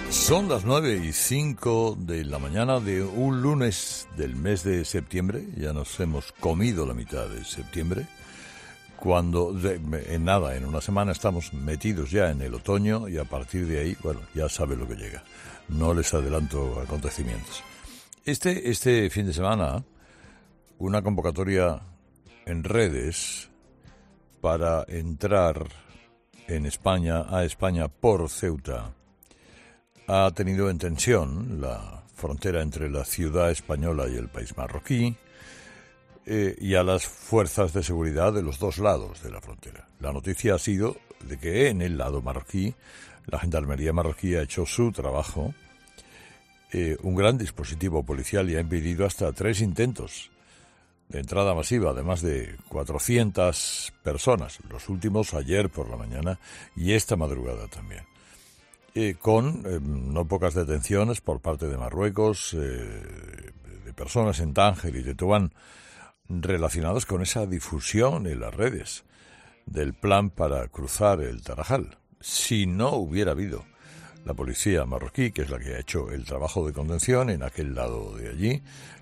Son las 9:05 de la mañana de un lunes del mes de septiembre. Ya nos hemos comido la mitad de septiembre. Cuando, en una semana estamos metidos ya en el otoño y a partir de ahí, bueno, ya sabe lo que llega. No les adelanto acontecimientos. Este fin de semana, una convocatoria en redes para entrar a España por Ceuta ha tenido en tensión la frontera entre la ciudad española y el país marroquí y a las fuerzas de seguridad de los dos lados de la frontera. La noticia ha sido de que en el lado marroquí, la gendarmería marroquí ha hecho su trabajo, un gran dispositivo policial y ha impedido hasta 3 intentos de entrada masiva de más de 400 personas, los últimos ayer por la mañana y esta madrugada también. Con no pocas detenciones por parte de Marruecos, de personas en Tánger y Tetuán relacionadas con esa difusión en las redes del plan para cruzar el Tarajal. Si no hubiera habido la policía marroquí, que es la que ha hecho el trabajo de contención en aquel lado de allí,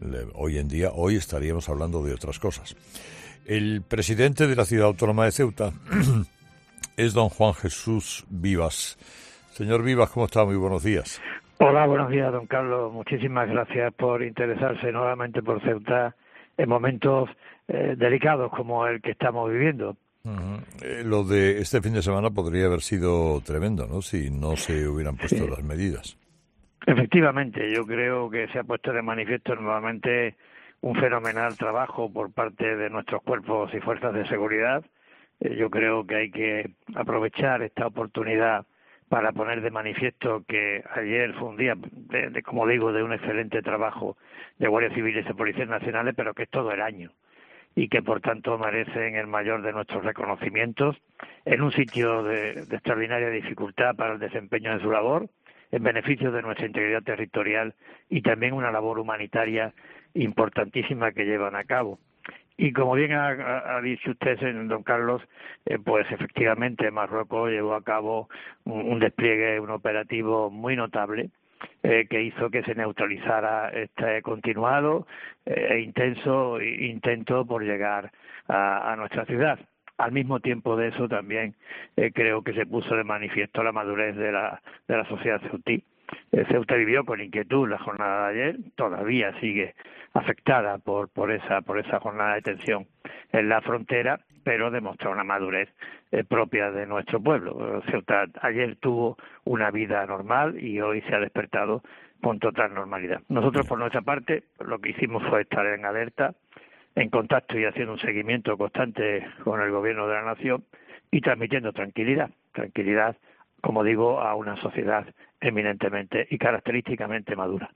hoy estaríamos hablando de otras cosas. El presidente de la ciudad autónoma de Ceuta es don Juan Jesús Vivas. Señor Vivas, ¿cómo está? Muy buenos días. Hola, buenos días, don Carlos. Muchísimas gracias por interesarse nuevamente por Ceuta en momentos delicados como el que estamos viviendo. Lo de este fin de semana podría haber sido tremendo, ¿no? Si no se hubieran puesto las medidas. Efectivamente, yo creo que se ha puesto de manifiesto nuevamente un fenomenal trabajo por parte de nuestros cuerpos y fuerzas de seguridad. Yo creo que hay que aprovechar esta oportunidad para poner de manifiesto que ayer fue un día, como digo, de un excelente trabajo de guardias civiles y policías nacionales, pero que es todo el año y que, por tanto, merecen el mayor de nuestros reconocimientos en un sitio de extraordinaria dificultad para el desempeño de su labor, en beneficio de nuestra integridad territorial y también una labor humanitaria importantísima que llevan a cabo. Y como bien ha dicho usted, don Carlos, pues efectivamente Marruecos llevó a cabo un despliegue, un operativo muy notable que hizo que se neutralizara este continuado e intenso intento por llegar a nuestra ciudad. Al mismo tiempo de eso también creo que se puso de manifiesto la madurez de la sociedad ceutí. Ceuta vivió con inquietud la jornada de ayer, todavía sigue afectada por esa jornada de tensión en la frontera, pero demostró una madurez propia de nuestro pueblo. Ceuta ayer tuvo una vida normal y hoy se ha despertado con total normalidad. Nosotros, por nuestra parte, lo que hicimos fue estar en alerta, en contacto y haciendo un seguimiento constante con el gobierno de la nación y transmitiendo tranquilidad, como digo, a una sociedad eminentemente y característicamente madura.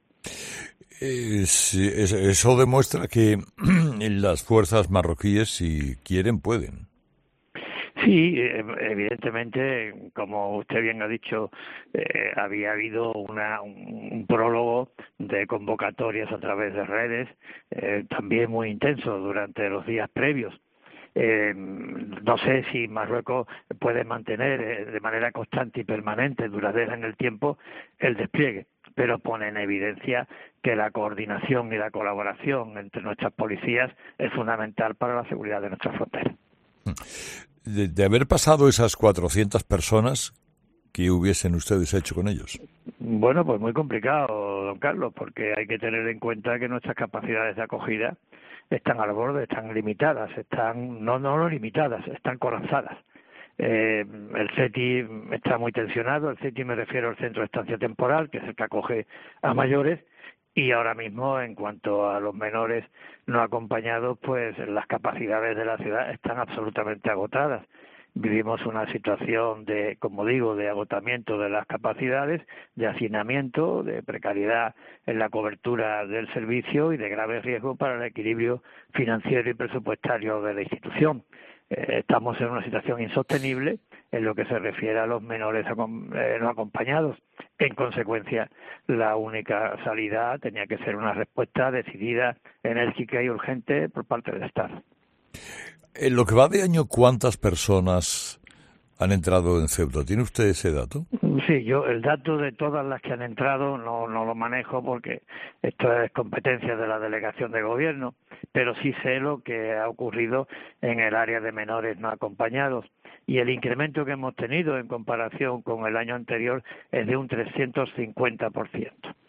Eso demuestra que las fuerzas marroquíes, si quieren, pueden. Sí, evidentemente, como usted bien ha dicho, había habido un prólogo de convocatorias a través de redes, también muy intenso durante los días previos. No sé si Marruecos puede mantener de manera constante y permanente, duradera en el tiempo, el despliegue, pero pone en evidencia que la coordinación y la colaboración entre nuestras policías es fundamental para la seguridad de nuestras fronteras. De haber pasado esas 400 personas, ¿qué hubiesen ustedes hecho con ellos? Bueno, pues muy complicado, don Carlos, porque hay que tener en cuenta que nuestras capacidades de acogida están al borde, están limitadas, no limitadas, están colapsadas. El CETI está muy tensionado, el CETI me refiero al Centro de Estancia Temporal, que es el que acoge a mayores, y ahora mismo, en cuanto a los menores no acompañados, pues las capacidades de la ciudad están absolutamente agotadas. Vivimos una situación de, como digo, de agotamiento de las capacidades, de hacinamiento, de precariedad en la cobertura del servicio y de grave riesgo para el equilibrio financiero y presupuestario de la institución. Estamos en una situación insostenible en lo que se refiere a los menores no acompañados. En consecuencia, la única salida tenía que ser una respuesta decidida, enérgica y urgente por parte del Estado. En lo que va de año, ¿cuántas personas han entrado en Ceuta. ¿Tiene usted ese dato? Sí, yo el dato de todas las que han entrado no lo manejo porque esto es competencia de la delegación de gobierno, pero sí sé lo que ha ocurrido en el área de menores no acompañados. Y el incremento que hemos tenido en comparación con el año anterior es de un 350%.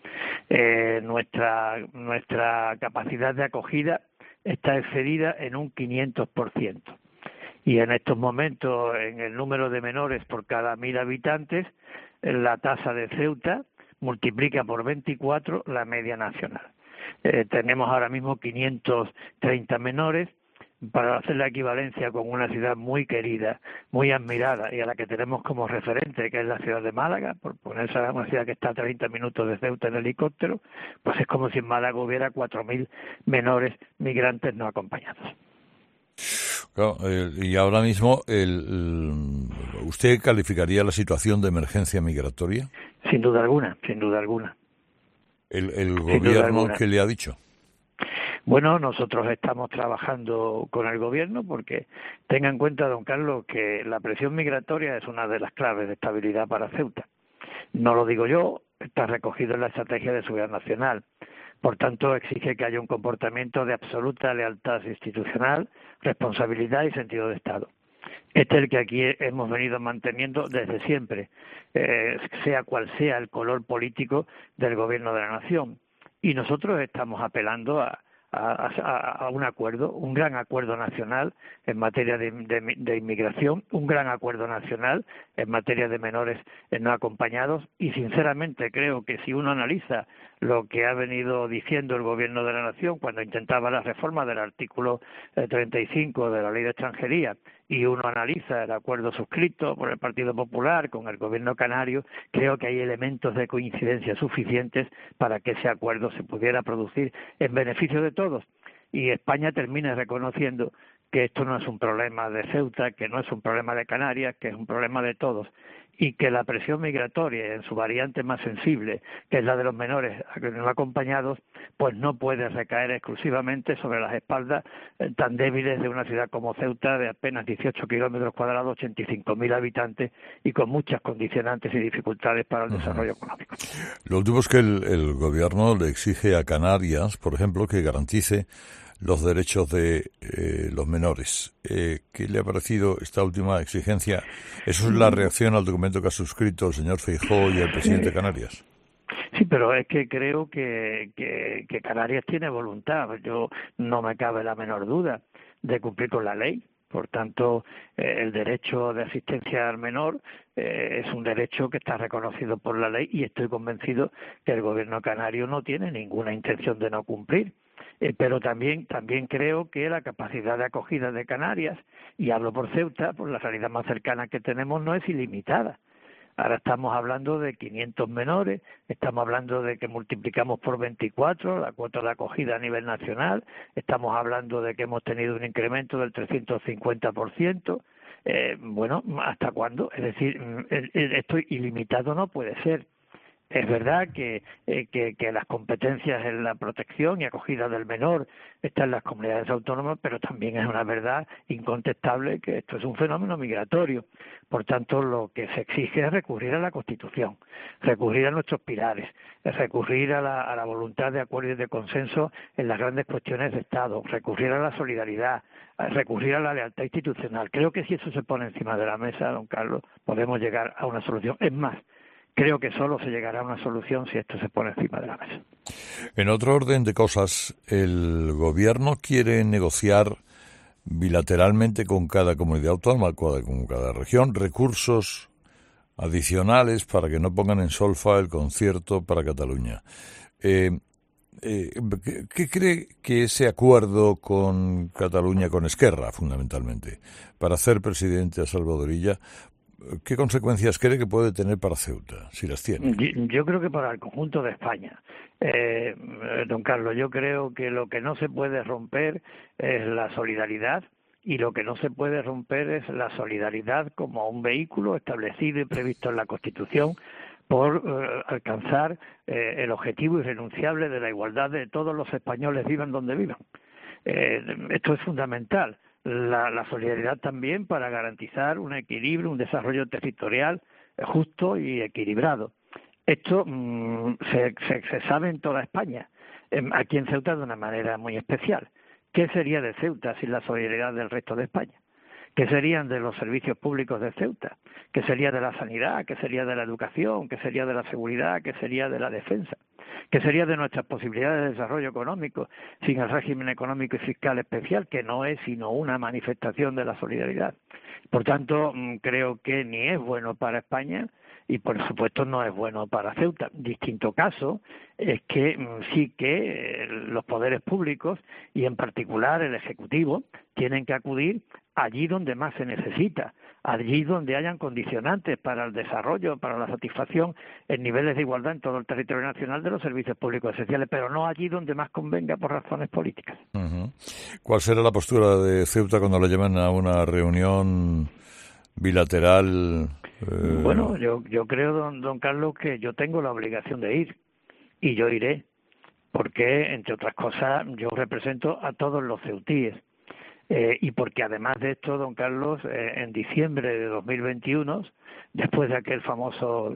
Nuestra capacidad de acogida está excedida en un 500%. Y en estos momentos, en el número de menores por cada 1.000 habitantes, la tasa de Ceuta multiplica por 24 la media nacional. Tenemos ahora mismo 530 menores, para hacer la equivalencia con una ciudad muy querida, muy admirada y a la que tenemos como referente, que es la ciudad de Málaga, por ponerse a una ciudad que está a 30 minutos de Ceuta en helicóptero, pues es como si en Málaga hubiera 4.000 menores migrantes no acompañados. Claro, y ahora mismo, ¿usted calificaría la situación de emergencia migratoria? Sin duda alguna, sin duda alguna. ¿El gobierno qué le ha dicho? Bueno, nosotros estamos trabajando con el gobierno porque tenga en cuenta, don Carlos, que la presión migratoria es una de las claves de estabilidad para Ceuta. No lo digo yo, está recogido en la Estrategia de Seguridad Nacional. Por tanto, exige que haya un comportamiento de absoluta lealtad institucional, responsabilidad y sentido de Estado. Este es el que aquí hemos venido manteniendo desde siempre, sea cual sea el color político del gobierno de la nación. Y nosotros estamos apelando a un acuerdo, un gran acuerdo nacional en materia de inmigración, un gran acuerdo nacional en materia de menores no acompañados y sinceramente creo que si uno analiza lo que ha venido diciendo el gobierno de la nación cuando intentaba la reforma del artículo 35 de la Ley de Extranjería y uno analiza el acuerdo suscrito por el Partido Popular con el gobierno canario, creo que hay elementos de coincidencia suficientes para que ese acuerdo se pudiera producir en beneficio de todos. Y España termine reconociendo que esto no es un problema de Ceuta, que no es un problema de Canarias, que es un problema de todos, y que la presión migratoria en su variante más sensible, que es la de los menores no acompañados, pues no puede recaer exclusivamente sobre las espaldas tan débiles de una ciudad como Ceuta, de apenas 18 kilómetros cuadrados, 85.000 habitantes y con muchas condicionantes y dificultades para el desarrollo económico. Lo último es que el gobierno le exige a Canarias, por ejemplo, que garantice los derechos de los menores. ¿Qué le ha parecido esta última exigencia? ¿Eso es la reacción al documento que ha suscrito el señor Feijóo y el presidente de Canarias? Sí, pero es que creo que Canarias tiene voluntad. Yo no me cabe la menor duda de cumplir con la ley. Por tanto, el derecho de asistencia al menor es un derecho que está reconocido por la ley y estoy convencido que el gobierno canario no tiene ninguna intención de no cumplir. Pero también creo que la capacidad de acogida de Canarias, y hablo por Ceuta, por la realidad más cercana que tenemos, no es ilimitada. Ahora estamos hablando de 500 menores, estamos hablando de que multiplicamos por 24 la cuota de acogida a nivel nacional, estamos hablando de que hemos tenido un incremento del 350%. Bueno, ¿hasta cuándo? Es decir, esto ilimitado no puede ser. Es verdad que las competencias en la protección y acogida del menor están en las comunidades autónomas, pero también es una verdad incontestable que esto es un fenómeno migratorio. Por tanto, lo que se exige es recurrir a la Constitución, recurrir a nuestros pilares, recurrir a la voluntad de acuerdo y de consenso en las grandes cuestiones de Estado, recurrir a la solidaridad, recurrir a la lealtad institucional. Creo que si eso se pone encima de la mesa, don Carlos, podemos llegar a una solución. Es más, creo que solo se llegará a una solución si esto se pone encima de la mesa. En otro orden de cosas, el gobierno quiere negociar bilateralmente con cada comunidad autónoma, con cada región, recursos adicionales para que no pongan en solfa el concierto para Cataluña. ¿Qué cree que ese acuerdo con Cataluña, con Esquerra fundamentalmente, para hacer presidente a Salvador Illa, ¿qué consecuencias cree que puede tener para Ceuta, si las tiene? Yo creo que para el conjunto de España. Don Carlos, yo creo que lo que no se puede romper es la solidaridad y lo que no se puede romper es la solidaridad como un vehículo establecido y previsto en la Constitución por alcanzar el objetivo irrenunciable de la igualdad de todos los españoles, vivan donde vivan. Esto es fundamental. la solidaridad también para garantizar un equilibrio, un desarrollo territorial justo y equilibrado. Esto se sabe en toda España, aquí en Ceuta de una manera muy especial. ¿Qué sería de Ceuta sin la solidaridad del resto de España? ¿Qué serían de los servicios públicos de Ceuta? ¿Qué sería de la sanidad? ¿Qué sería de la educación? ¿Qué sería de la seguridad? ¿Qué sería de la defensa? ¿Qué sería de nuestras posibilidades de desarrollo económico sin el régimen económico y fiscal especial, que no es sino una manifestación de la solidaridad? Por tanto, creo que ni es bueno para España y, por supuesto, no es bueno para Ceuta. Distinto caso es que sí que los poderes públicos, y en particular el Ejecutivo, tienen que acudir allí donde más se necesita, allí donde hayan condicionantes para el desarrollo, para la satisfacción en niveles de igualdad en todo el territorio nacional de los servicios públicos esenciales, pero no allí donde más convenga por razones políticas. Uh-huh. ¿Cuál será la postura de Ceuta cuando le llamen a una reunión bilateral? Bueno, yo creo, don Carlos, que yo tengo la obligación de ir, y yo iré, porque, entre otras cosas, yo represento a todos los ceutíes. Y porque además de esto, don Carlos, en diciembre de 2021, después de aquel famoso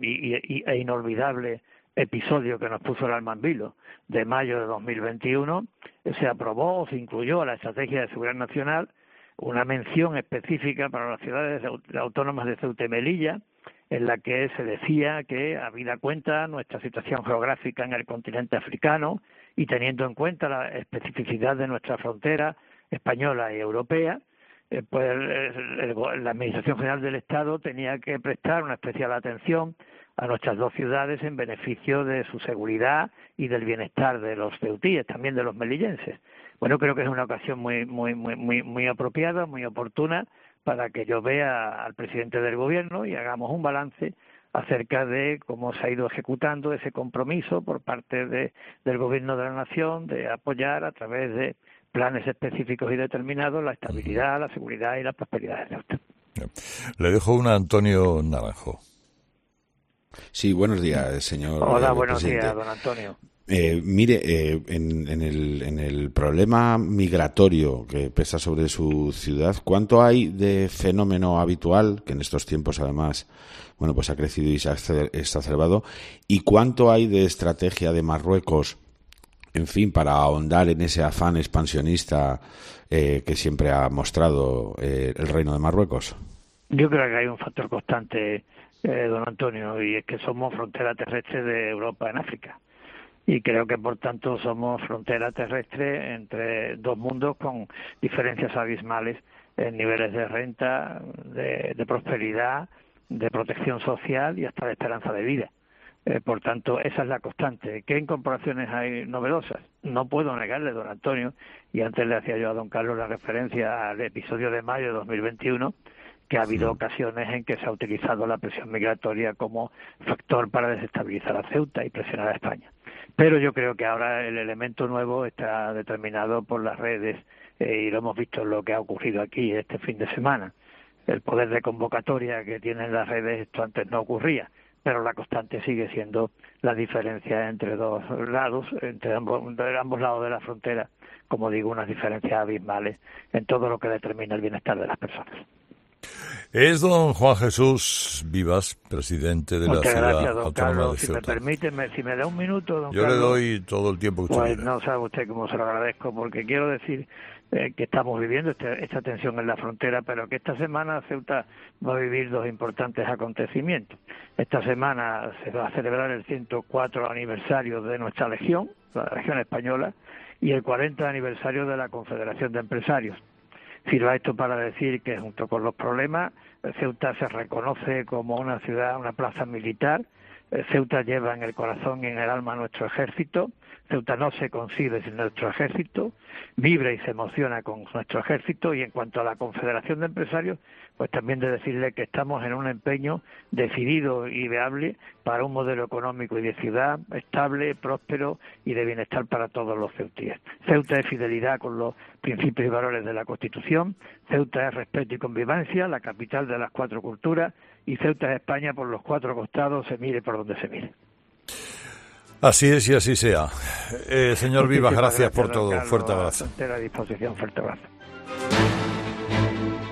e inolvidable episodio que nos puso el alma en vilo de mayo de 2021, se aprobó o se incluyó a la Estrategia de Seguridad Nacional una mención específica para las ciudades autónomas de Ceuta y Melilla, en la que se decía que, habida cuenta nuestra situación geográfica en el continente africano y teniendo en cuenta la especificidad de nuestra frontera española y europea, pues la Administración General del Estado tenía que prestar una especial atención a nuestras dos ciudades en beneficio de su seguridad y del bienestar de los ceutíes, también de los melillenses. Bueno, creo que es una ocasión muy apropiada, muy oportuna, para que yo vea al presidente del Gobierno y hagamos un balance acerca de cómo se ha ido ejecutando ese compromiso por parte del Gobierno de la Nación de apoyar a través de planes específicos y determinados la estabilidad, la seguridad y la prosperidad de Ceuta. Le dejo una a Antonio Naranjo. Sí, buenos días, señor. Hola, buenos presidente. días, don Antonio. Mire, en el problema migratorio que pesa sobre su ciudad, ¿cuánto hay de fenómeno habitual, que en estos tiempos además, bueno, pues ha crecido y se ha exacerbado, y cuánto hay de estrategia de Marruecos, en fin, para ahondar en ese afán expansionista que siempre ha mostrado el Reino de Marruecos? Yo creo que hay un factor constante, don Antonio, y es que somos frontera terrestre de Europa en África. Y creo que, por tanto, somos frontera terrestre entre dos mundos con diferencias abismales en niveles de renta, de prosperidad, de protección social y hasta de esperanza de vida. Por tanto, esa es la constante. ¿Qué incorporaciones hay novedosas? No puedo negarle, don Antonio, y antes le hacía yo a don Carlos la referencia al episodio de mayo de 2021, que ha habido ocasiones en que se ha utilizado la presión migratoria como factor para desestabilizar a Ceuta y presionar a España. Pero yo creo que ahora el elemento nuevo está determinado por las redes y lo hemos visto en lo que ha ocurrido aquí este fin de semana. El poder de convocatoria que tienen las redes, esto antes no ocurría, pero la constante sigue siendo la diferencia entre dos lados, entre ambos lados de la frontera, como digo, unas diferencias abismales en todo lo que determina el bienestar de las personas. Es don Juan Jesús Vivas, presidente de la Ciudad Autónoma Carlos, de Ceuta. Si me permite, si me da un minuto, don Yo Carlos, le doy todo el tiempo que usted pues quiera. no sabe usted cómo se lo agradezco, porque quiero decir que estamos viviendo esta tensión en la frontera, pero que esta semana Ceuta va a vivir dos importantes acontecimientos. Esta semana se va a celebrar el 104 aniversario de nuestra Legión, la Legión Española, y el 40 aniversario de la Confederación de Empresarios. Sirva esto para decir que, junto con los problemas, Ceuta se reconoce como una ciudad, una plaza militar. Ceuta lleva en el corazón y en el alma nuestro ejército. Ceuta no se concibe sin nuestro ejército, vibra y se emociona con nuestro ejército. Y en cuanto a la Confederación de Empresarios, pues también de decirle que estamos en un empeño decidido y viable para un modelo económico y de ciudad estable, próspero y de bienestar para todos los ceutíes. Ceuta es fidelidad con los principios y valores de la Constitución, Ceuta es respeto y convivencia, la capital de las cuatro culturas, y Ceuta es España por los cuatro costados, se mire por donde se mire. Así es y así sea. Señor Vivas, gracias por todo. Carlos, Fuerte abrazo. A la disposición, fuerte abrazo.